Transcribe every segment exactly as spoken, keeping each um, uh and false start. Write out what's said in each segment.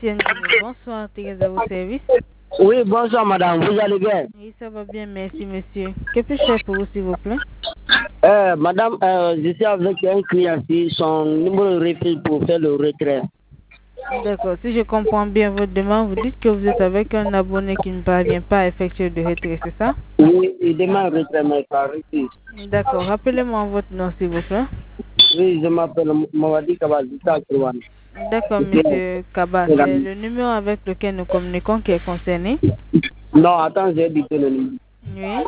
M T N Guinée, bonsoir, Thérèse à vos services. Oui, bonsoir madame, vous allez bien? Oui, ça va bien, merci monsieur. Que puis-je faire pour vous, s'il vous plaît? euh, Madame, euh, je suis avec un client qui son numéro de refuse pour faire le retrait. D'accord, si je comprends bien votre demande, vous dites que vous êtes avec un abonné qui ne parvient pas à effectuer de retrait, c'est ça? Oui, il demande retrait, mais pas refuse. D'accord, rappelez-moi votre nom, s'il vous plaît. Oui, je m'appelle Mawadi Kabazita Kouane. D'accord, monsieur Kaba, c'est le numéro avec lequel nous communiquons qui est concerné? Non, attends, j'ai dit le numéro. Oui.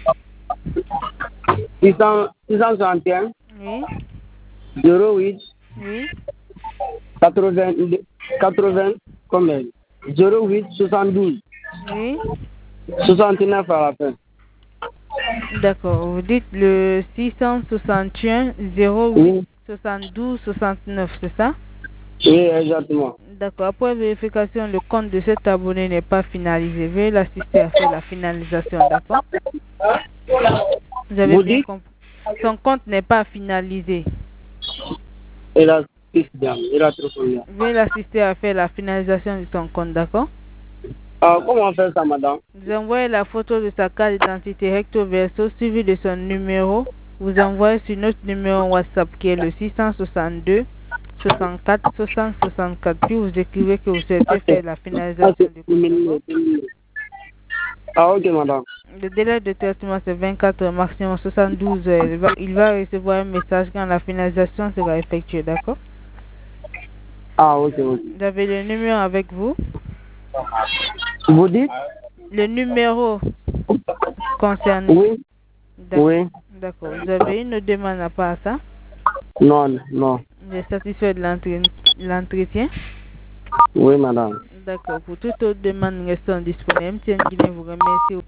six cent soixante et un. Oui. zéro huit. Oui. quatre-vingts, quatre-vingts, combien? zéro huit soixante-douze. Oui. soixante-neuf à la fin. D'accord, vous dites le six cent soixante et un zéro huit soixante-douze soixante-neuf, c'est ça? Oui, exactement. D'accord, après vérification, le compte de cet abonné n'est pas finalisé. Veuillez l'assister à faire la finalisation, d'accord? Vous avez Vous bien dites? compris. Son compte n'est pas finalisé. Il a bien, il a trop bien. Veuillez l'assister à faire la finalisation de son compte, d'accord? Ah, comment on fait ça, madame? Vous envoyez la photo de sa carte d'identité recto verso suivi de son numéro. Vous envoyez sur notre numéro WhatsApp qui est le six cent soixante-deux soixante-quatre soixante soixante-quatre. Puis vous écrivez que vous souhaitez faire la finalisation du compte. Ah, ok, madame. Le délai de traitement c'est vingt-quatre heures, maximum soixante-douze heures. Il va, il va recevoir un message quand la finalisation sera effectuée, d'accord? Ah, ok, ok. Vous avez le numéro avec vous? Vous dites? Le numéro concerné. Oui. Oui. D'accord. Vous avez une demande à part ça? Non, non. Vous êtes satisfait de l'entretien? Oui, madame. D'accord. Pour toute autre demande, restons disponibles. M T N Guinée vous remercie.